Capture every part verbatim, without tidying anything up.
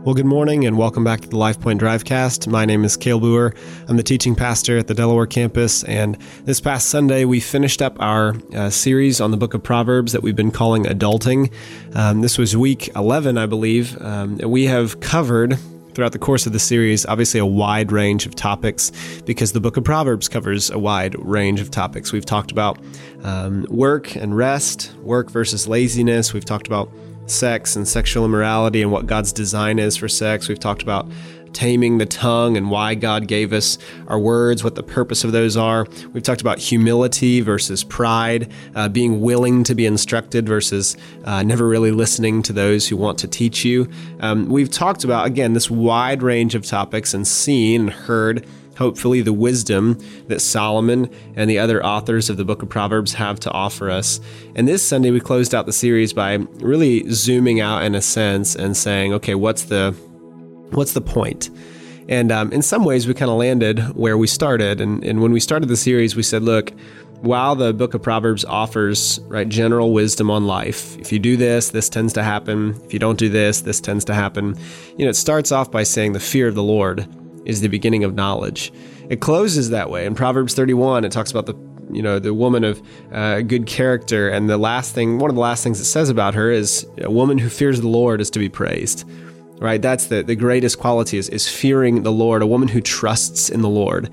Well, good morning and welcome back to the LifePoint Drivecast. My name is Cale Boer. I'm the teaching pastor at the Delaware campus, and this past Sunday we finished up our uh, series on the book of Proverbs that we've been calling Adulting. Um, this was week eleven, I believe, um, and we have covered throughout the course of the series, obviously a wide range of topics because the book of Proverbs covers a wide range of topics. We've talked about um, work and rest, work versus laziness. We've talked about sex and sexual immorality and what God's design is for sex. We've talked about taming the tongue and why God gave us our words, what the purpose of those are. We've talked about humility versus pride, uh, being willing to be instructed versus uh, never really listening to those who want to teach you. Um, we've talked about, again, this wide range of topics and seen and heard hopefully the wisdom that Solomon and the other authors of the book of Proverbs have to offer us. And this Sunday, we closed out the series by really zooming out in a sense and saying, okay, what's the what's the point? And um, in some ways, we kind of landed where we started. And, and when we started the series, we said, look, while the book of Proverbs offers right general wisdom on life, if you do this, this tends to happen. If you don't do this, this tends to happen. You know, it starts off by saying the fear of the Lord is the beginning of knowledge. It closes that way. In Proverbs thirty-one, it talks about the, you know, the woman of uh, good character. And the last thing, one of the last things it says about her is a woman who fears the Lord is to be praised, right? That's the, the greatest quality is, is fearing the Lord, a woman who trusts in the Lord.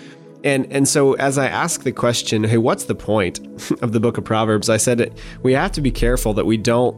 And and so as I ask the question, hey, what's the point of the book of Proverbs? I said it, we have to be careful that we don't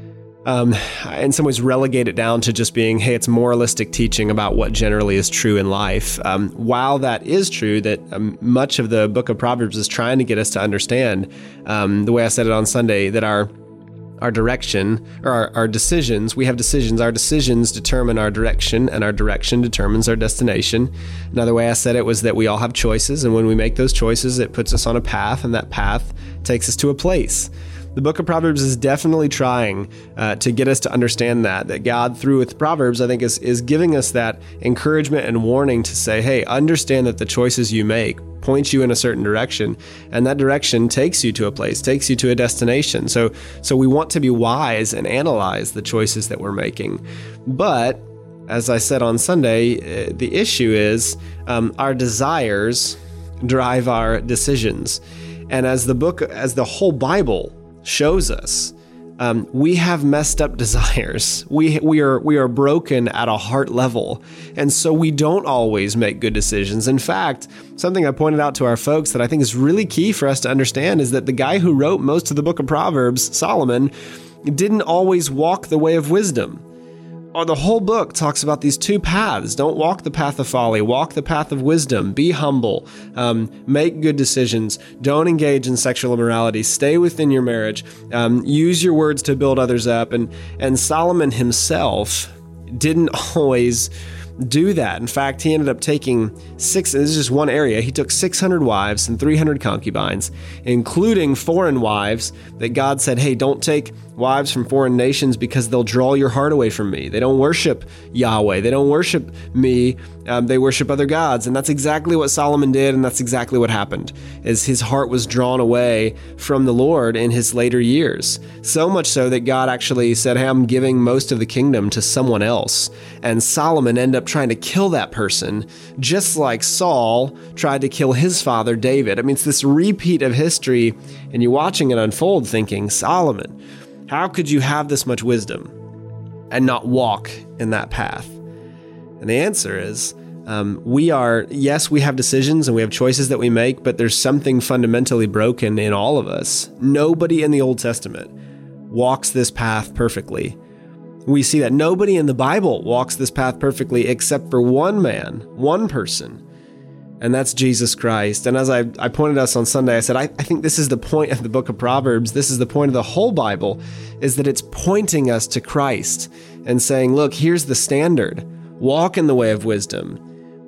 Um, in some ways relegate it down to just being, hey, it's moralistic teaching about what generally is true in life. Um, while that is true, that um, much of the book of Proverbs is trying to get us to understand, um, the way I said it on Sunday, that our our direction or our, our decisions, we have decisions, our decisions determine our direction and our direction determines our destination. Another way I said it was that we all have choices, and when we make those choices, it puts us on a path, and that path takes us to a place. The book of Proverbs is definitely trying uh, to get us to understand that, that God, through with Proverbs, I think is, is giving us that encouragement and warning to say, hey, understand that the choices you make point you in a certain direction, and that direction takes you to a place, takes you to a destination. So, so we want to be wise and analyze the choices that we're making. But as I said on Sunday, uh, the issue is um, our desires drive our decisions. And as the book, as the whole Bible shows us, um, we have messed up desires. We we are we are broken at a heart level, and so we don't always make good decisions. In fact, something I pointed out to our folks that I think is really key for us to understand is that the guy who wrote most of the book of Proverbs, Solomon, didn't always walk the way of wisdom. Or the whole book talks about these two paths. Don't walk the path of folly, walk the path of wisdom, be humble, um, make good decisions, don't engage in sexual immorality, stay within your marriage, um, use your words to build others up. And, and Solomon himself didn't always do that. In fact, he ended up taking six, this is just one area, he took six hundred wives and three hundred concubines, including foreign wives that God said, hey, don't take wives from foreign nations because they'll draw your heart away from me. They don't worship Yahweh. They don't worship me. Um, they worship other gods. And that's exactly what Solomon did. And that's exactly what happened, is his heart was drawn away from the Lord in his later years. So much so that God actually said, hey, I'm giving most of the kingdom to someone else. And Solomon ended up trying to kill that person, just like Saul tried to kill his father, David. I mean, it's this repeat of history, and you're watching it unfold thinking, Solomon, how could you have this much wisdom and not walk in that path? And the answer is, um, we are, yes, we have decisions and we have choices that we make, but there's something fundamentally broken in all of us. Nobody in the Old Testament walks this path perfectly. We see that nobody in the Bible walks this path perfectly except for one man, one person, and that's Jesus Christ. And as I, I pointed us on Sunday, I said, I, I think this is the point of the book of Proverbs. This is the point of the whole Bible, is that it's pointing us to Christ and saying, look, here's the standard. Walk in the way of wisdom.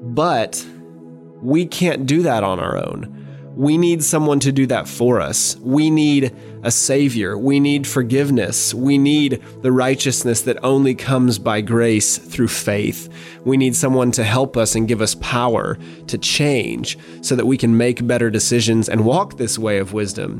But we can't do that on our own. We need someone to do that for us. We need a savior. We need forgiveness. We need the righteousness that only comes by grace through faith. We need someone to help us and give us power to change so that we can make better decisions and walk this way of wisdom.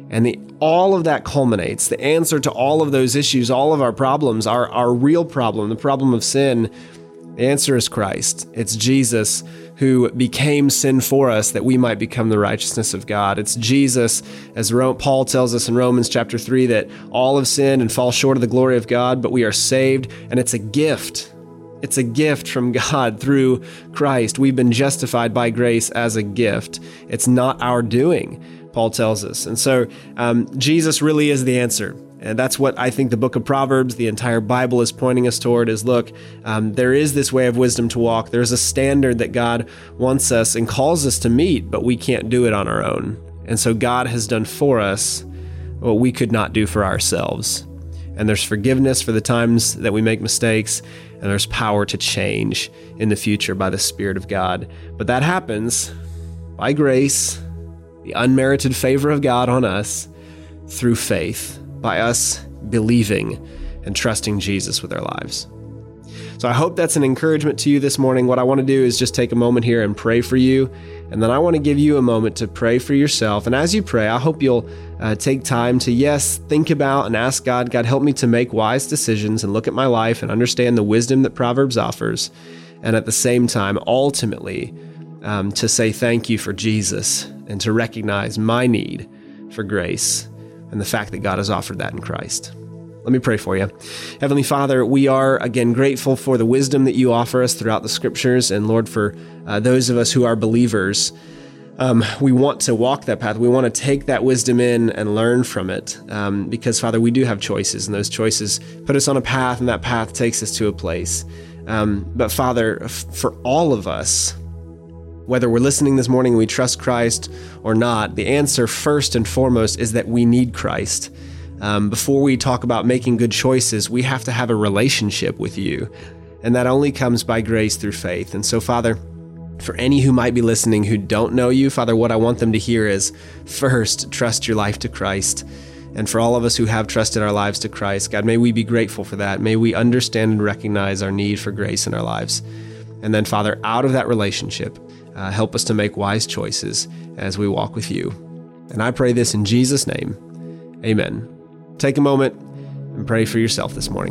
And the, all of that culminates, the answer to all of those issues, all of our problems, our, our real problem, the problem of sin, the answer is Christ. It's Jesus who became sin for us that we might become the righteousness of God. It's Jesus, as Paul tells us in Romans chapter three, that all have sinned and fall short of the glory of God, but we are saved, and it's a gift. It's a gift from God through Christ. We've been justified by grace as a gift. It's not our doing, Paul tells us. And so um, Jesus really is the answer. And that's what I think the book of Proverbs, the entire Bible is pointing us toward is, look, um, there is this way of wisdom to walk. There's a standard that God wants us and calls us to meet, but we can't do it on our own. And so God has done for us what we could not do for ourselves. And there's forgiveness for the times that we make mistakes, and there's power to change in the future by the Spirit of God. But that happens by grace, the unmerited favor of God on us, through faith, by us believing and trusting Jesus with our lives. So I hope that's an encouragement to you this morning. What I want to do is just take a moment here and pray for you. And then I want to give you a moment to pray for yourself. And as you pray, I hope you'll uh, take time to, yes, think about and ask God, God, help me to make wise decisions and look at my life and understand the wisdom that Proverbs offers. And at the same time, ultimately, um, to say thank you for Jesus and to recognize my need for grace and the fact that God has offered that in Christ. Let me pray for you. Heavenly Father, we are again grateful for the wisdom that you offer us throughout the scriptures. And Lord, for uh, those of us who are believers, um, we want to walk that path. We want to take that wisdom in and learn from it. Um, because Father, we do have choices, and those choices put us on a path, and that path takes us to a place. Um, but Father, f- for all of us, whether we're listening this morning and we trust Christ or not, the answer first and foremost is that we need Christ. Um, before we talk about making good choices, we have to have a relationship with you. And that only comes by grace through faith. And so, Father, for any who might be listening who don't know you, Father, what I want them to hear is, first, trust your life to Christ. And for all of us who have trusted our lives to Christ, God, may we be grateful for that. May we understand and recognize our need for grace in our lives. And then, Father, out of that relationship, Uh, help us to make wise choices as we walk with you. And I pray this in Jesus' name. Amen. Take a moment and pray for yourself this morning.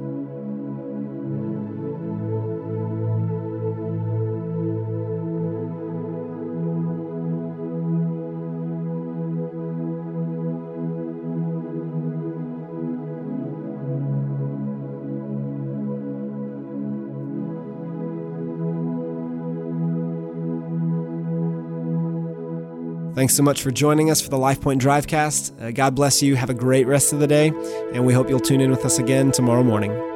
Thanks so much for joining us for the LifePoint Drivecast. Uh, God bless you. Have a great rest of the day, and we hope you'll tune in with us again tomorrow morning.